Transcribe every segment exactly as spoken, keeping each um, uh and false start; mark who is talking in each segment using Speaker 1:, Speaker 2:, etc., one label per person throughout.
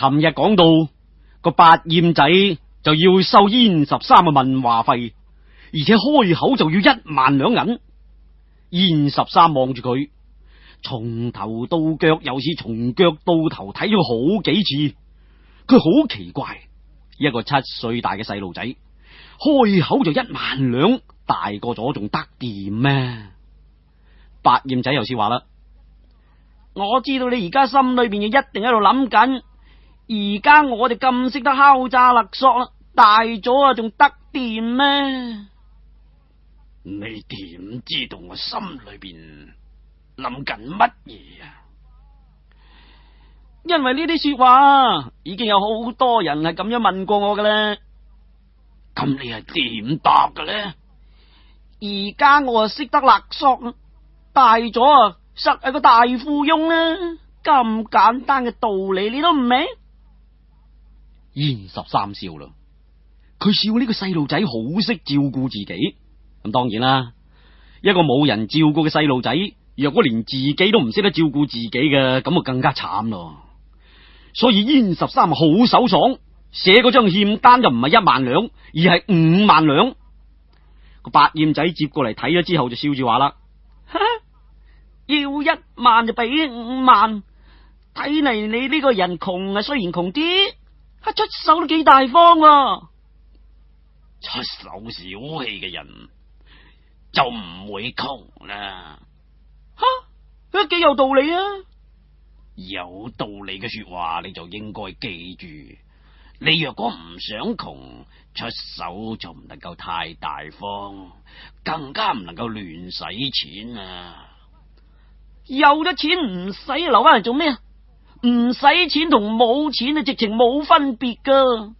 Speaker 1: 琴日講到個八厭仔就要收燕十三嘅問話費，而且開口就要一萬兩銀。燕十三望住佢，從頭到腳又是從腳到頭睇咗好幾次，佢好奇怪，一個七歲大嘅細路仔開口就一萬兩，大個咗仲得掂咩？八厭仔又是話啦，我知道你而家心裏邊一定喺度諗緊，而家我哋咁識得敲詐勒索啦，大咗啊仲得掂咩？
Speaker 2: 你點知道我心裏邊諗緊乜嘢啊？
Speaker 1: 因為呢啲說話已經有好多人係咁樣問過我嘅咧。
Speaker 2: 咁你係點答嘅咧？
Speaker 1: 而家我啊識得勒索，大咗啊實係個大富翁啦。咁簡單嘅道理你都唔明？燕十三笑啦，佢笑呢個細路仔好識照顧自己。咁當然啦，一個冇人照顧嘅細路仔，若果連自己都唔識得照顧自己嘅，咁啊更加慘咯。所以燕十三好手爽，寫嗰張欠單就唔係一萬兩，而係五萬兩。個八厭仔接過嚟睇咗之後就笑住話啦，要一萬就俾五萬，睇嚟你呢個人窮啊，雖然窮啲，出手都幾大方喎。
Speaker 2: 出手小氣嘅人就唔會窮啦。
Speaker 1: 吓，都幾有道理啊！
Speaker 2: 有道理嘅說話你就應該記住，你若果唔想窮，出手就唔能夠太大方，更加唔能夠亂使錢啊！
Speaker 1: 有咗錢唔使留翻嚟做咩啊？唔使錢同冇錢啊，直情冇分別噶。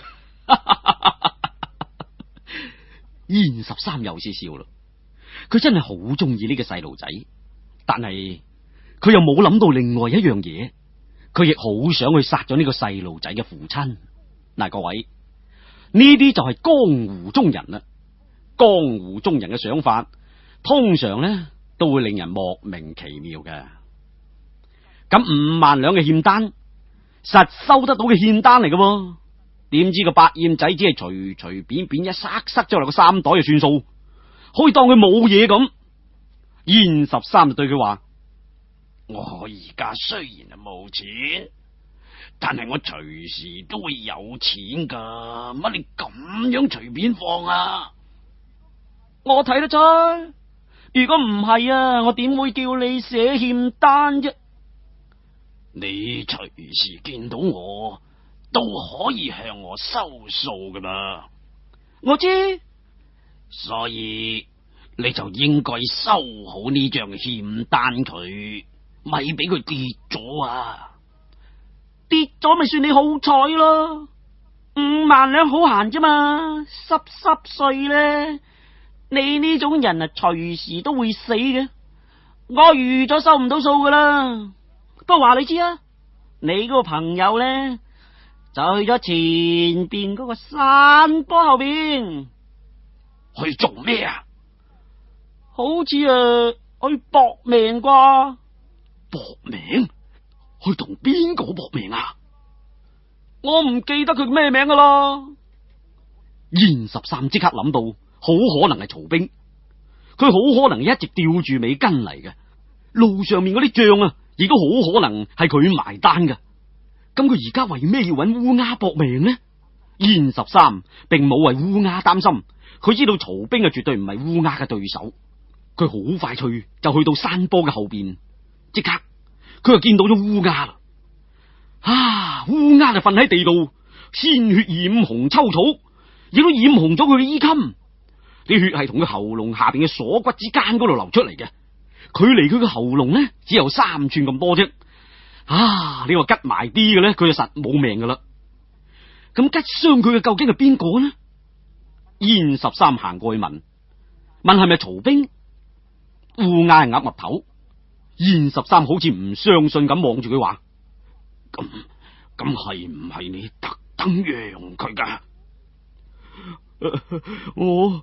Speaker 1: 燕十三又是笑啦，佢真係好中意呢個細路仔，但係佢又冇諗到另外一樣嘢，佢亦好想去殺咗呢個細路仔嘅父親。嗱，各位，呢啲就係江湖中人啦。江湖中人嘅想法，通常呢都會令人莫名其妙嘅。咁五萬兩嘅欠單，實收得到嘅欠單嚟嘅喎。點知個八厭仔只係隨隨便便一塞塞咗落個衫袋就算數，可以當佢冇嘢咁。燕十三就對佢話：
Speaker 2: 我而家雖然係冇錢，但係我隨時都會有錢噶，乜你咁樣隨便放啊？
Speaker 1: 我睇得出，如果唔係啊，我點會叫你寫欠單啫？
Speaker 2: 你隨時見到我都可以向我收數噶啦。
Speaker 1: 我知，
Speaker 2: 所以你就應該收好呢張欠單佢，咪俾佢跌咗啊！
Speaker 1: 跌咗咪算你好彩咯，五萬兩好閒啫嘛，濕濕碎咧。你呢種人啊，隨時都會死嘅，我預咗收唔到數噶啦。不過話你知啊，你嗰個朋友咧就去咗前邊嗰個山坡後邊
Speaker 2: 去做咩啊？
Speaker 1: 好似誒去搏命啩？
Speaker 2: 搏命？去同邊個搏命啊？
Speaker 1: 我唔記得佢咩名噶啦。燕十三即刻諗到，好可能係曹兵，佢好可能一直吊住尾跟嚟嘅。路上面嗰啲賬啊，亦都好可能係佢埋單嘅。咁佢而家為咩要揾烏鴉搏命呢？燕十三並冇為烏鴉擔心，佢知道曹兵啊絕對唔係烏鴉嘅對手。佢好快脆就去到山坡嘅後邊，即刻佢就見到咗烏鴉啦。啊，烏鴉就瞓喺地度，鮮血染紅秋草，亦都染紅咗佢嘅衣襟。啲血係同佢喉嚨下邊嘅鎖骨之間嗰度流出嚟嘅，距離佢嘅喉嚨呢只有三寸咁多啫。啊，你話吉埋啲嘅咧，佢就實冇命噶啦。咁吉傷佢嘅究竟係邊個呢？燕十三行過去問，問係咪曹兵？烏鴉係岌岌頭。燕十三好似唔相信咁望住佢話：
Speaker 2: 咁咁係唔係你特登讓佢噶？
Speaker 1: 我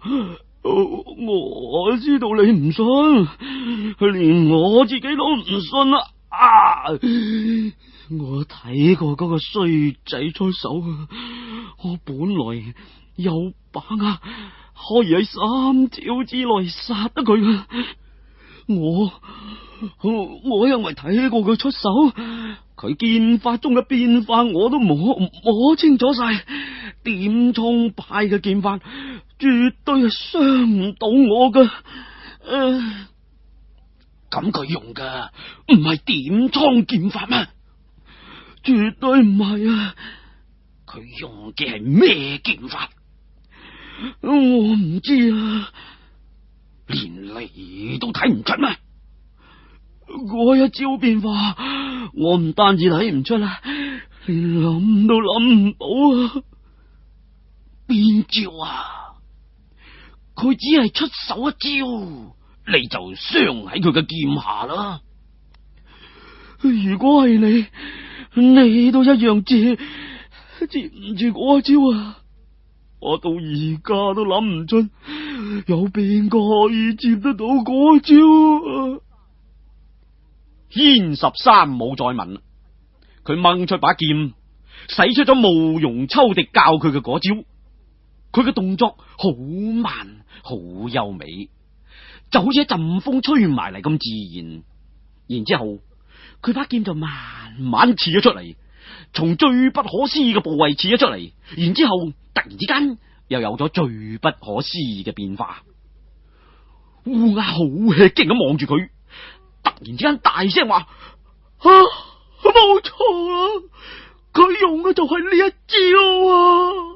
Speaker 1: 我知道你唔信，連我自己都唔信啦。啊！ 我睇過嗰個衰仔出手啊！我本來有把握可以喺三招之內殺得佢啊！我我因為睇過佢出手，佢劍法中嘅變化我都摸摸清楚晒，點蒼派嘅劍法絕對係傷唔到我噶。呃
Speaker 2: 咁佢用嘅唔係點蒼劍法咩？
Speaker 1: 絕對唔係啊！
Speaker 2: 佢用嘅係咩劍法？
Speaker 1: 我唔知啊，
Speaker 2: 連你都睇唔出咩？
Speaker 1: 嗰一招變化，我唔單止睇唔出啦，連諗都諗唔到啊！
Speaker 2: 邊招啊？佢只係出手一招，你就傷喺佢嘅劍下啦。
Speaker 1: 如果係你，你都一樣接接唔住嗰一招啊！我到而家都諗唔出，有邊個可以接得到嗰招啊？
Speaker 3: 燕十三冇再問，佢掹出把劍，使出咗慕容秋迪教佢嘅嗰招。佢嘅動作好慢，好優美，就好似一陣風吹埋嚟咁自然。然之後佢把劍就慢慢刺咗出嚟，從最不可思議嘅部位刺咗出嚟。然之後突然之間又有咗最不可思議嘅變化。烏鴉好吃驚咁望住佢，突然之間大聲話：啊，冇錯啦，佢用嘅就係呢一招啊！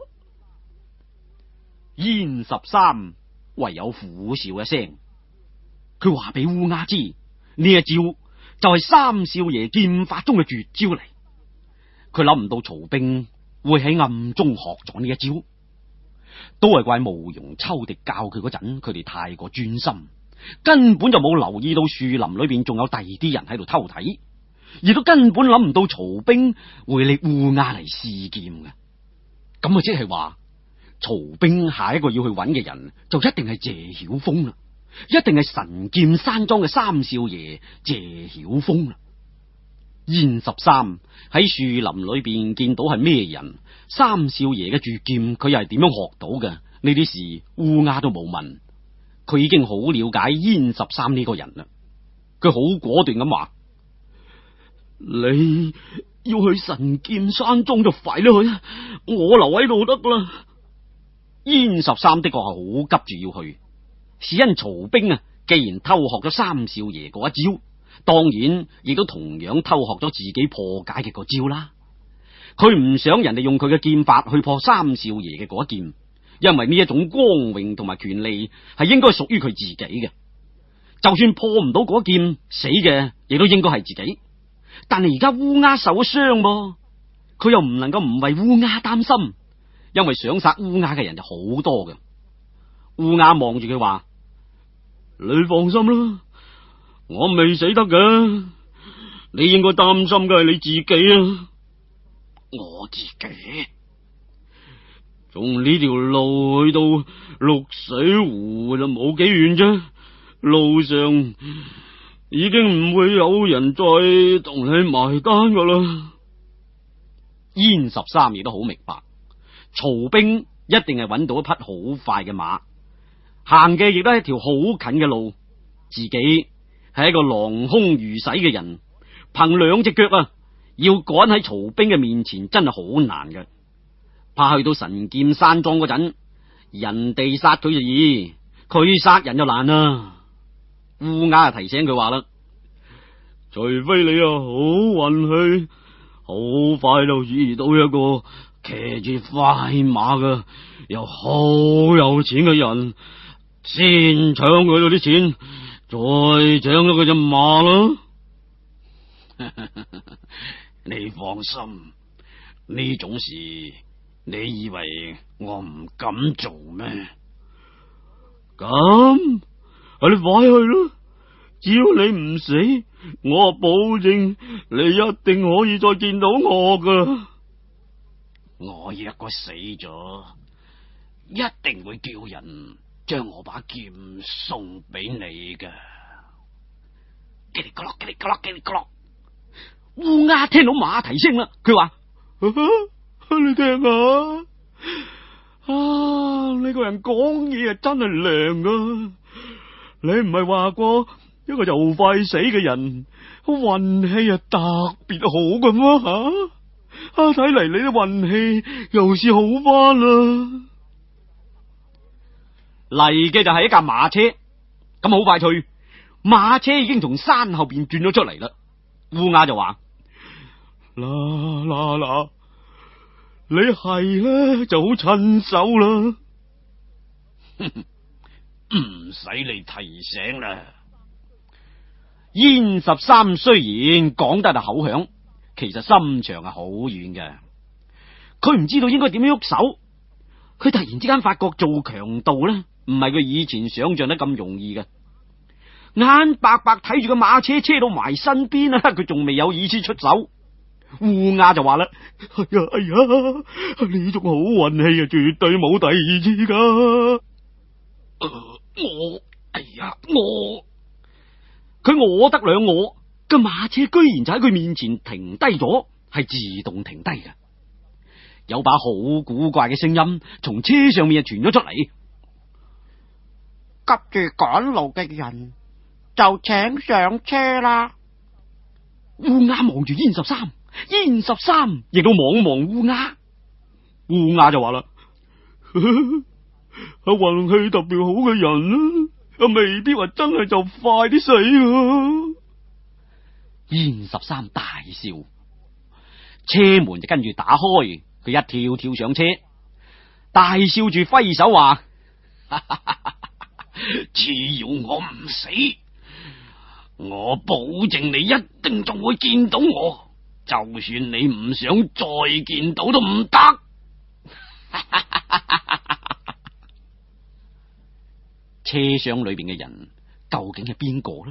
Speaker 3: 燕十三唯有苦笑一聲，佢話俾烏鴉知呢一招就係三少爺劍法中嘅絕招嚟。佢諗唔到曹兵會喺暗中學咗呢一招，都係怪慕容秋迪教佢嗰陣，佢哋太過專心，根本就冇留意到樹林裏邊仲有第二啲人喺度偷睇，亦都根本諗唔到曹兵會令烏鴉嚟試劍嘅。咁啊，即係話曹兵下一個要去揾嘅人就一定係謝曉峰啦，一定係神劍山莊嘅三少爺謝曉峰啦。燕十三喺樹林裏邊見到係咩人，三少爺嘅絕劍佢又係點樣學到嘅？呢啲事烏鴉都冇問，佢已經好了解燕十三呢個人啦。佢好果斷咁話：
Speaker 1: 你要去神劍山莊就快啲去，我留喺度得啦。
Speaker 3: 燕十三的確係好急住要去，是因曹兵啊，既然偷學咗三少爺嗰一招，當然亦都同樣偷學咗自己破解嘅個招啦。佢唔想人哋用佢嘅劍法去破三少爺嘅嗰一劍，因為呢一種光榮同埋權利係應該屬於佢自己嘅。就算破唔到嗰劍，死嘅亦都應該係自己。但係而家烏鴉受咗傷噃，佢又唔能夠唔為烏鴉擔心，因為想殺烏鴉嘅人就好多嘅。烏鴉望住佢話：
Speaker 1: 你放心啦，我未死得嘅，你應該擔心嘅係你自己啊。
Speaker 2: 我自己
Speaker 1: 從呢條路去到綠水湖就冇幾遠啫，路上已經唔會有人再同你埋單噶啦。
Speaker 3: 燕十三亦都好明白，曹兵一定係揾到一匹好快嘅馬，行嘅亦都係一條好近嘅路，自己係一個狼空如洗嘅人，憑兩隻腳啊，要趕喺曹兵嘅面前真係好難嘅。怕去到神劍山莊嗰陣，人哋殺佢就易，佢殺人就難啦。烏鴉提醒佢話啦：
Speaker 1: 除非你啊好運氣，好快就遇到一個騎住快馬嘅又好有錢嘅人，先搶佢嗰啲錢，再搶咗佢隻馬啦。
Speaker 2: 你放心，呢種事你以為我唔敢做咩？
Speaker 1: 咁你快去啦！只要你唔死，我保證你一定可以再見到我噶。
Speaker 2: 我若果死咗，一定會叫人將我把劍送俾你噶。嘰哩咕嚕，嘰哩咕嚕，嘰哩咕嚕。
Speaker 3: 烏鴉聽到馬蹄聲啦，佢話：你聽下。啊！呢個人講嘢啊，真係靚啊！你唔係話過一個就快死嘅人，運氣啊特別好咁啊吓？啊，睇嚟你啲運氣又是好翻啦。嚟嘅就係一架馬車，咁好快脆，馬車已經從山後邊轉咗出嚟啦。烏鴉就話：嗱嗱嗱！你係咧就好趁手啦，
Speaker 2: 唔使你提醒啦。
Speaker 3: 燕十三雖然講得係口響，其實心腸係好軟嘅。佢唔知道應該點樣喐手，佢突然之間發覺做強盜咧，唔係佢以前想象得咁容易嘅。眼白白睇住個馬車車到埋身邊啊，佢仲未有意思出手。烏鴉就話啦：哎呀哎呀，呢種好運氣啊，絕對冇第二次噶。
Speaker 2: 呃、我哎呀我，
Speaker 3: 佢餓得兩餓，個馬車居然就喺佢面前停低咗，係自動停低嘅。有把好古怪嘅聲音從車上面傳咗出嚟：
Speaker 4: 急住趕路嘅人就請上車啦。
Speaker 3: 烏鴉望住燕十三。燕十三亦都望望烏鴉，烏鴉就話啦：啊，運氣特別好嘅人啊，未必話真係就快啲死啊！燕十三大笑，車門就跟住打開，佢一跳跳上車，大笑住揮手話：
Speaker 2: 只要我唔死，我保證你一定仲會見到我。就算你唔想再見到都唔得。
Speaker 3: 車廂裏邊嘅人究竟係邊個呢？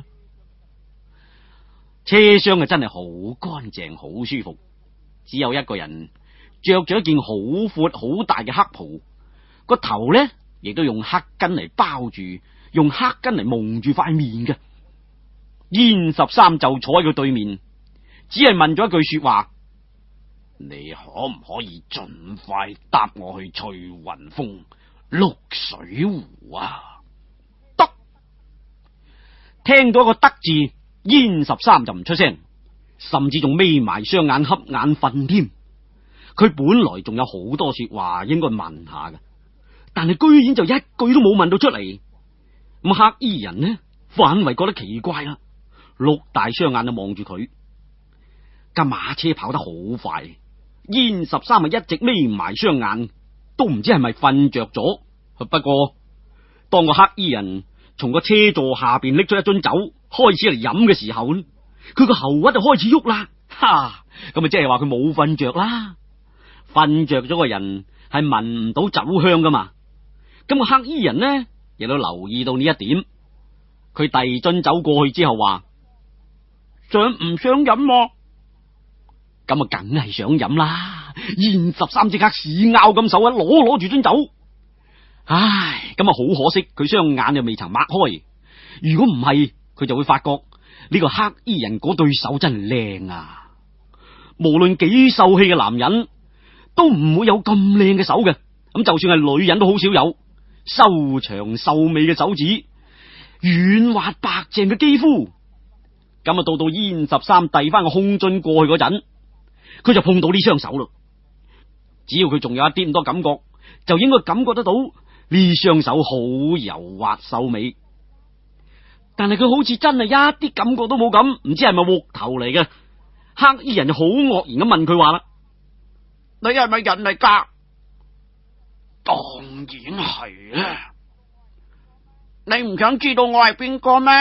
Speaker 3: 車廂啊真係好乾淨好舒服，只有一個人着咗一件好闊好大嘅黑袍，個頭呢亦都用黑巾嚟包住，用黑巾嚟蒙住塊面嘅。燕十三就坐喺佢對面，只係問咗一句說話：
Speaker 2: 你可唔可以盡快搭我去翠雲峰綠水湖啊？
Speaker 3: 得。聽到一個得字，燕十三就唔出聲，甚至仲眯埋雙眼瞌眼瞓添。佢本來仲有好多說話應該問下嘅，但係居然就一句都冇問到出嚟。咁黑衣人呢，反為覺得奇怪啦，碌大雙眼就望住佢。架馬車跑得好快，燕十三咪一直眯埋雙眼，都唔知係咪瞓着咗。不過當個黑衣人從個車座下邊拎出一樽酒，開始嚟飲嘅時候，佢個喉核就開始喐啦。哈，咁啊即係話佢冇瞓着啦。瞓着咗個人係聞唔到酒香噶嘛。咁個黑衣人呢亦都留意到呢一點，佢遞樽酒過去之後話：想唔想飲啊？咁啊，梗係想飲啦！燕十三即刻屎拗咁手啊，攞攞住樽酒。唉，咁啊好可惜，佢雙眼又未曾擘開。如果唔係，佢就會發覺呢個黑衣人嗰對手真係靚啊！無論幾秀氣嘅男人，都唔會有咁靚嘅手嘅。咁就算係女人都好少有，修長秀美嘅手指，軟滑白淨嘅肌膚。咁啊，到到燕十三遞翻個空樽過去嗰陣，佢就碰到呢雙手咯。只要佢仲有一啲咁多感覺，就應該感覺得到呢雙手好柔滑秀美。但係佢好似真係一啲感覺都冇咁，唔知係咪鑊頭嚟嘅。黑衣人就好愕然咁問佢話啦：
Speaker 4: 你係咪人嚟噶？
Speaker 2: 當然係啦。
Speaker 4: 你唔想知道我係邊個咩？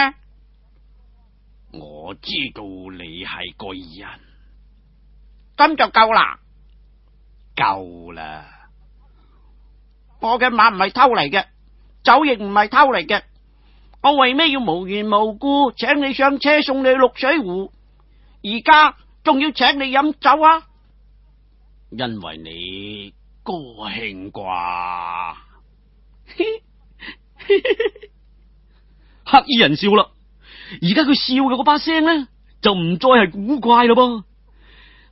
Speaker 2: 我知道你係個人。
Speaker 4: 咁就夠啦。
Speaker 2: 夠啦。
Speaker 4: 我嘅馬唔係偷嚟嘅，酒亦唔係偷嚟嘅。我為咩要無緣無故請你上車送你去綠水湖，而家仲要請你飲酒啊？
Speaker 2: 因為你高興啩。
Speaker 3: 黑衣人笑啦，而家佢笑嘅嗰把聲呢，就唔再係古怪咯噃，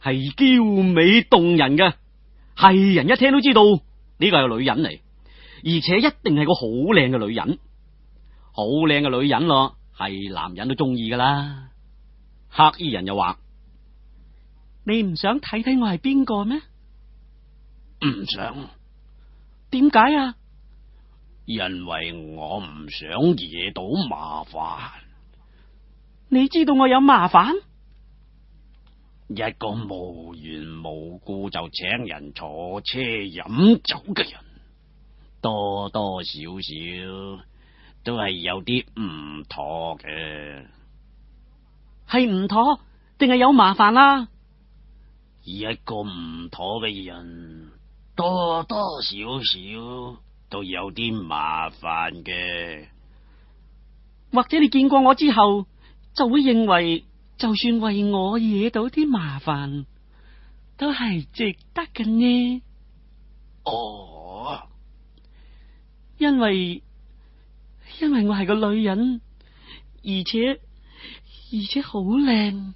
Speaker 3: 係嬌美動人嘅，係人一聽都知道呢個係女人嚟，而且一定係個好靚嘅女人，好靚嘅女人咯，係男人都中意噶啦。黑衣人又話：
Speaker 4: 你唔想睇睇我係邊個咩？
Speaker 2: 唔想。
Speaker 4: 點解啊？
Speaker 2: 因為我唔想惹到麻煩。
Speaker 4: 你知道我有麻煩？
Speaker 2: 一個無緣無故就請人坐車飲酒嘅人，多多少少都係有啲唔妥嘅。
Speaker 4: 係唔妥定係有麻煩啦？
Speaker 2: 一個唔妥嘅人，多多少少都有啲麻煩嘅。
Speaker 4: 或者你見過我之後，就會認為就算為我惹到啲麻煩，都係值得嘅呢。
Speaker 2: 哦，
Speaker 4: 因為因為我係個女人，而且而且好靚。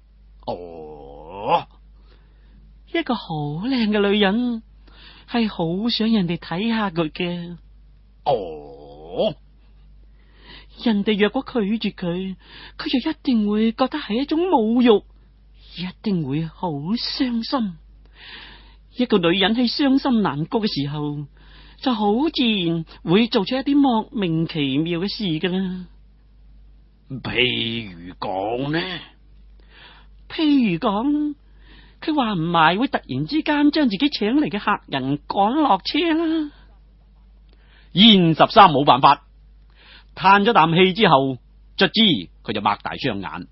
Speaker 2: 哦，
Speaker 4: 一個好靚嘅女人係好想人哋睇下佢嘅。
Speaker 2: 哦，
Speaker 4: 人哋若果拒絕佢，佢就一定會覺得係一種侮辱，一定會好傷心。一個女人喺傷心難過嘅時候，就好自然會做出一啲莫名其妙嘅事噶啦。
Speaker 2: 譬如講呢？
Speaker 4: 譬如講，佢話唔埋會突然之間將自己請嚟嘅客人趕落車啦。
Speaker 3: 燕十三冇辦法，嘆咗啖氣之後，卒之佢就擘大雙眼。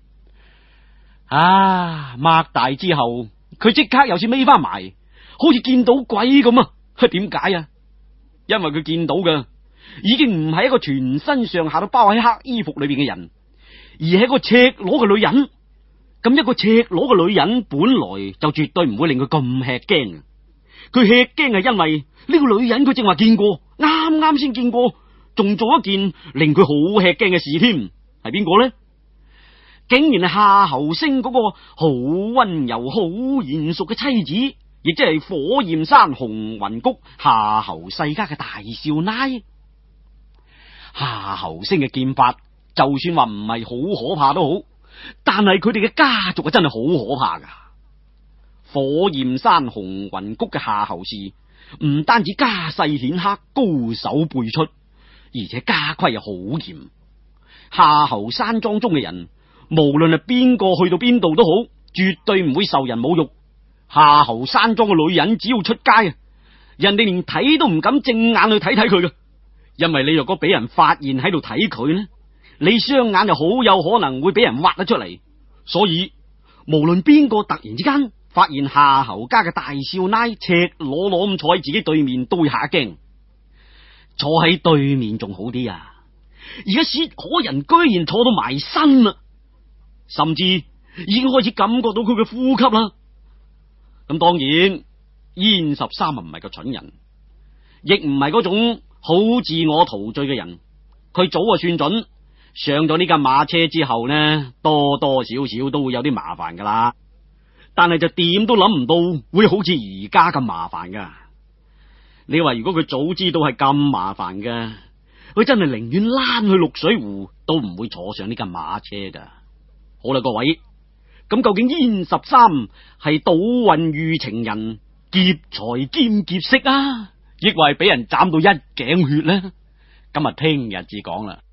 Speaker 3: 啊，擘大之後，佢即刻又似眯翻埋，好似見到鬼咁啊！點解啊？因為佢見到嘅已經唔係一個全身上下都包喺黑衣服裏邊嘅人，而係一個赤裸嘅女人。咁一個赤裸嘅女人本來就絕對唔會令佢咁吃驚。佢吃驚係因為呢個女人佢正話見過，啱啱先見過，仲做一件令佢好吃驚嘅事添。係邊個呢？竟然係夏侯星嗰個好溫柔、好賢淑嘅妻子，亦即係火焰山紅雲谷夏侯世家嘅大少奶。夏侯星嘅劍法，就算話唔係好可怕都好，但係佢哋嘅家族啊，真係好可怕噶。火焰山紅雲谷嘅夏侯氏，唔單止家世顯赫、高手輩出，而且家規又好嚴。夏侯山莊中嘅人，無論係邊個去到邊度都好，絕對唔會受人侮辱。夏侯山莊嘅女人只要出街啊，人哋連睇都唔敢正眼去睇睇佢嘅，因為你若果俾人發現喺度睇佢呢，你雙眼就好有可能會俾人挖得出嚟。所以無論邊個突然之間發現夏侯家嘅大少奶赤裸裸咁坐喺自己對面，都會嚇驚。坐喺對面仲好啲啊，而家薛可人居然坐到埋身啦，甚至已經開始感覺到佢嘅呼吸啦。咁當然，燕十三唔係個蠢人，亦唔係嗰種好自我陶醉嘅人。佢早就算準，上咗呢架馬車之後呢，多多少少都會有啲麻煩噶啦。但係就點都諗唔到會好似而家咁麻煩噶。你話如果佢早知道係咁麻煩嘅，佢真係寧願躝去綠水湖，都唔會坐上呢架馬車噶。好啦，各位。咁究竟燕十三係賭運遇情人，劫財兼劫色啊，抑或係俾人斬到一頸血呢？今日聽日至講啦。